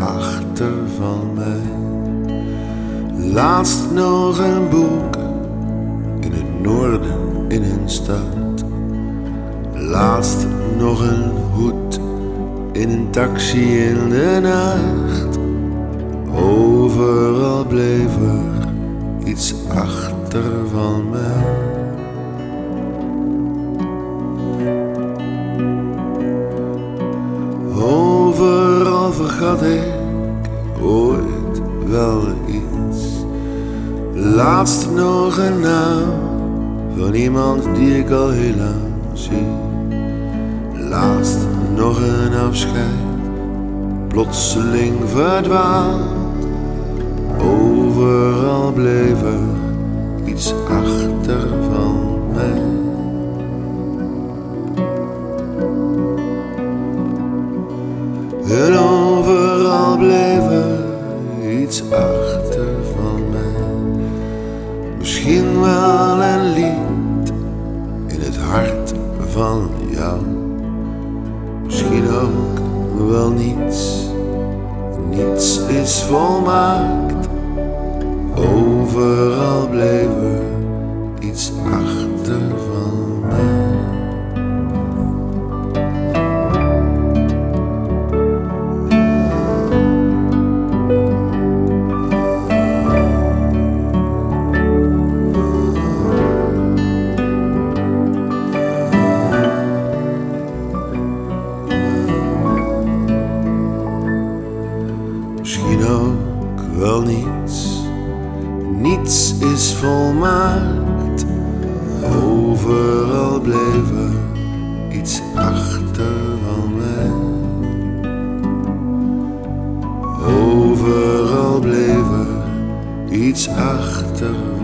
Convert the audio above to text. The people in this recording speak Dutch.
achter van mij. Laatst nog een boek in het noorden in een stad. Laatst nog een hoed in een taxi in de nacht. Overal bleef er iets achter van mij. Overal vergat ik ooit wel iets. Laatst nog een naam van iemand die ik al heel lang zie. Laatst nog een afscheid, plotseling verdwaald. Overal bleef er iets achter van mij. En overal bleef er iets achter van mij. Misschien wel een lied in het hart van jou. Misschien ook wel niets. Niets is volmaakt. Overal bleef er iets achter van mij. Misschien ook wel niets. Niets is volmaakt. Overal bleef er iets achter van mij. Overal bleef er iets achter